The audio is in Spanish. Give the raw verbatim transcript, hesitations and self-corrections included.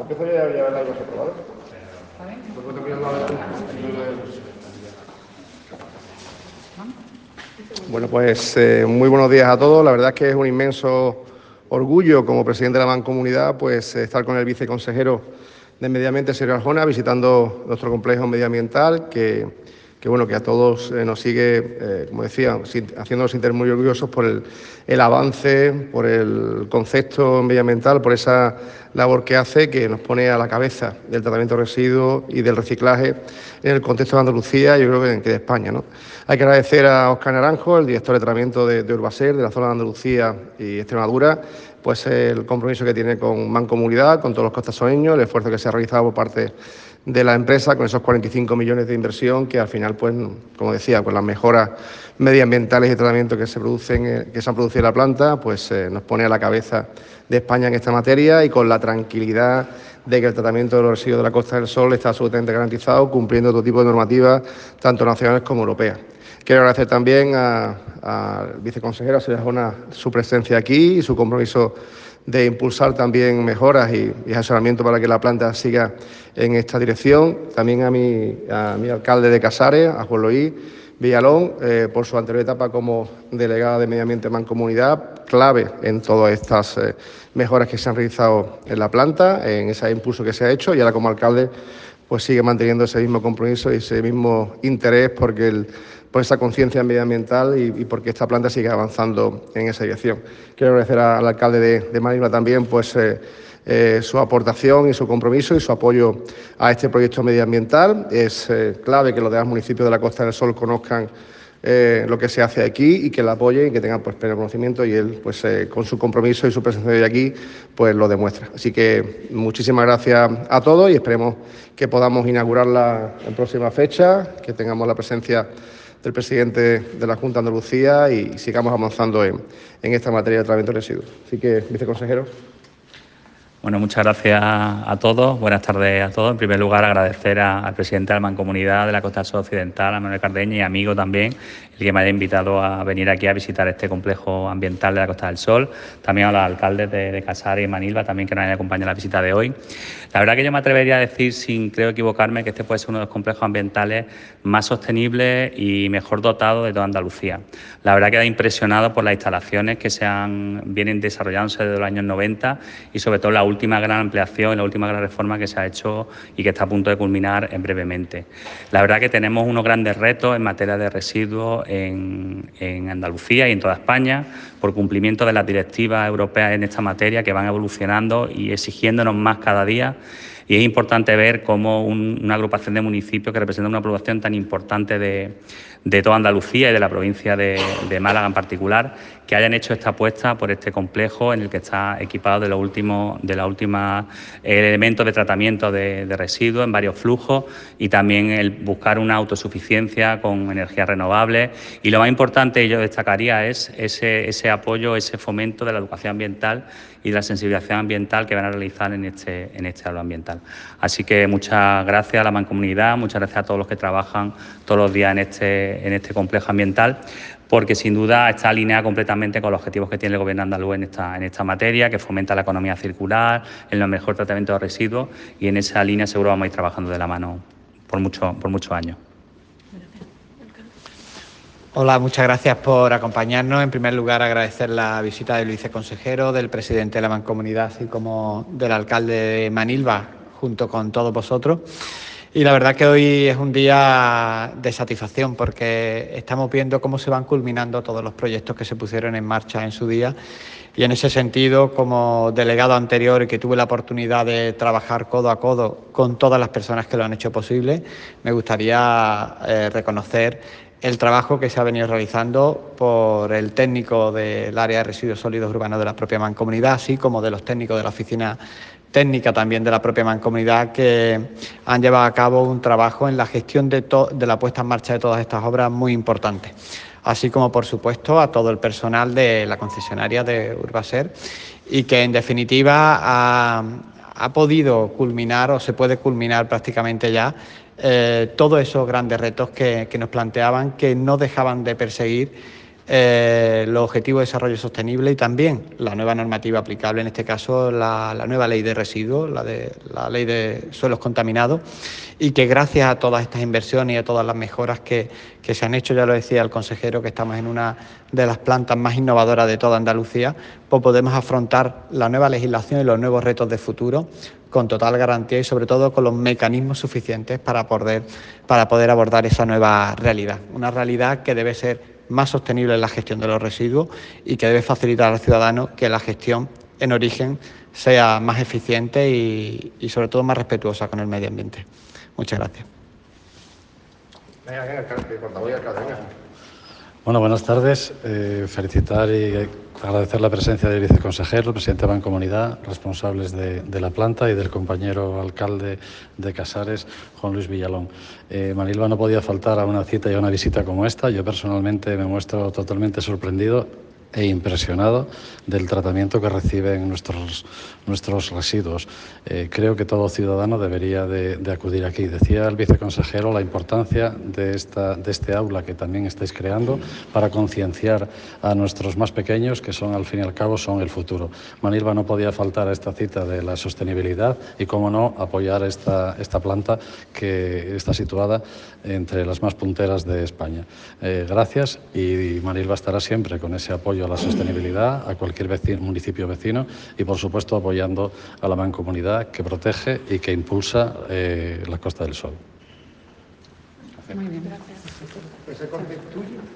Empiezo ya a llevar la cosa aprobada. Bueno, pues eh, muy buenos días a todos. La verdad es que es un inmenso orgullo como presidente de la Mancomunidad pues estar con el viceconsejero de Medio Ambiente, señor Arjona, visitando nuestro complejo medioambiental que, que, bueno, que a todos eh, nos sigue, eh, como decía, haciéndonos sentir muy orgullosos por el, el avance, por el concepto medioambiental, por esa labor que hace, que nos pone a la cabeza del tratamiento de residuos y del reciclaje en el contexto de Andalucía y yo creo que, que de España, ¿no? Hay que agradecer a Óscar Naranjo, el director de tratamiento de, de Urbaser, de la zona de Andalucía y Extremadura, pues el compromiso que tiene con Mancomunidad, con todos los costasoeños, el esfuerzo que se ha realizado por parte de la empresa con esos cuarenta y cinco millones de inversión que al final, pues, como decía, con las mejoras medioambientales y tratamiento que se producen, que se han producido en la planta, pues eh, nos pone a la cabeza de España en esta materia y con la tranquilidad de que el tratamiento de los residuos de la Costa del Sol está absolutamente garantizado, cumpliendo todo tipo de normativas, tanto nacionales como europeas. Quiero agradecer también al viceconsejero, a señora Arjona, su presencia aquí y su compromiso de impulsar también mejoras y, y asesoramiento para que la planta siga en esta dirección. También a mi, a mi alcalde de Casares, a Juan Luis Villalón, eh, por su anterior etapa como delegada de Medio Ambiente Mancomunidad, clave en todas estas eh, mejoras que se han realizado en la planta, en ese impulso que se ha hecho, y ahora como alcalde pues sigue manteniendo ese mismo compromiso y ese mismo interés porque el, por esa conciencia medioambiental y, y porque esta planta sigue avanzando en esa dirección. Quiero agradecer a, al alcalde de, de Manilva también pues, eh, eh, su aportación y su compromiso y su apoyo a este proyecto medioambiental. Es eh, clave que los demás municipios de la Costa del Sol conozcan eh, lo que se hace aquí y que la apoyen y que tengan pues, pleno conocimiento, y él pues eh, con su compromiso y su presencia de aquí pues lo demuestra. Así que muchísimas gracias a todos y esperemos que podamos inaugurarla en próxima fecha, que tengamos la presencia del presidente de la Junta de Andalucía y sigamos avanzando en, en esta materia de tratamiento de residuos. Así que, viceconsejero. Bueno, muchas gracias a todos. Buenas tardes a todos. En primer lugar, agradecer a, al presidente de la Mancomunidad de la Costa del Sol Occidental, a Manuel Cardeña, y amigo también, el que me haya invitado a venir aquí a visitar este complejo ambiental de la Costa del Sol. También a los alcaldes de, de Casares y Manilva, también que nos han acompañado en la visita de hoy. La verdad que yo me atrevería a decir, sin creo equivocarme, que este puede ser uno de los complejos ambientales más sostenibles y mejor dotados de toda Andalucía. La verdad que da impresionado por las instalaciones que se han, vienen desarrollándose desde los años noventa y sobre todo la última gran ampliación, la última gran reforma que se ha hecho y que está a punto de culminar en brevemente. La verdad que tenemos unos grandes retos en materia de residuos en, en Andalucía y en toda España por cumplimiento de las directivas europeas en esta materia que van evolucionando y exigiéndonos más cada día. Y es importante ver cómo un, una agrupación de municipios que representa una población tan importante de, de toda Andalucía y de la provincia de, de Málaga en particular, que hayan hecho esta apuesta por este complejo en el que está equipado de los últimos de la última elementos de tratamiento de, de residuos en varios flujos y también el buscar una autosuficiencia con energías renovables. Y lo más importante, y yo destacaría, es ese, ese apoyo, ese fomento de la educación ambiental y de la sensibilización ambiental que van a realizar en este, en este aula ambiental. Así que muchas gracias a la Mancomunidad, muchas gracias a todos los que trabajan todos los días en este, en este complejo ambiental, porque sin duda está alineada completamente con los objetivos que tiene el Gobierno andaluz en esta, en esta materia, que fomenta la economía circular, el mejor tratamiento de residuos, y en esa línea seguro vamos a ir trabajando de la mano por, mucho, por muchos años. Hola, muchas gracias por acompañarnos. En primer lugar, agradecer la visita del viceconsejero, del presidente de la Mancomunidad, así como del alcalde de Manilva, junto con todos vosotros. Y la verdad que hoy es un día de satisfacción porque estamos viendo cómo se van culminando todos los proyectos que se pusieron en marcha en su día. Y en ese sentido, como delegado anterior y que tuve la oportunidad de trabajar codo a codo con todas las personas que lo han hecho posible, me gustaría eh, reconocer el trabajo que se ha venido realizando por el técnico del área de residuos sólidos urbanos de la propia Mancomunidad, así como de los técnicos de la oficina técnica también de la propia Mancomunidad, que han llevado a cabo un trabajo en la gestión de, de la puesta en marcha de todas estas obras muy importante. Así como, por supuesto, a todo el personal de la concesionaria de Urbaser y que, en definitiva, ha, ha podido culminar o se puede culminar prácticamente ya Eh, todos esos grandes retos que, que nos planteaban, que no dejaban de perseguir eh, los Objetivos de Desarrollo Sostenible y también la nueva normativa aplicable, en este caso la, la nueva ley de residuos, la, de, la ley de suelos contaminados, y que gracias a todas estas inversiones y a todas las mejoras que, que se han hecho, ya lo decía el consejero, que estamos en una de las plantas más innovadoras de toda Andalucía, pues podemos afrontar la nueva legislación y los nuevos retos de futuro con total garantía y sobre todo con los mecanismos suficientes para poder, para poder abordar esa nueva realidad. Una realidad que debe ser más sostenible en la gestión de los residuos y que debe facilitar al ciudadano que la gestión en origen sea más eficiente y, y sobre todo más respetuosa con el medio ambiente. Muchas gracias. Bueno, buenas tardes. Eh, felicitar y agradecer la presencia del viceconsejero, el presidente de Mancomunidad, responsables de, de la planta, y del compañero alcalde de Casares, Juan Luis Villalón. Eh, Manilva no podía faltar a una cita y a una visita como esta. Yo personalmente me muestro totalmente sorprendido e impresionado del tratamiento que reciben nuestros, nuestros residuos. Eh, creo que todo ciudadano debería de, de acudir aquí. Decía el viceconsejero la importancia de, esta, de este aula que también estáis creando para concienciar a nuestros más pequeños, que son al fin y al cabo son el futuro. Manilva no podía faltar a esta cita de la sostenibilidad y, cómo no, apoyar esta, esta planta que está situada entre las más punteras de España. Eh, gracias, y Manilva estará siempre con ese apoyo a la sostenibilidad, a cualquier vecino, municipio vecino, y por supuesto apoyando a la Mancomunidad, que protege y que impulsa eh, la Costa del Sol. Muy bien, gracias.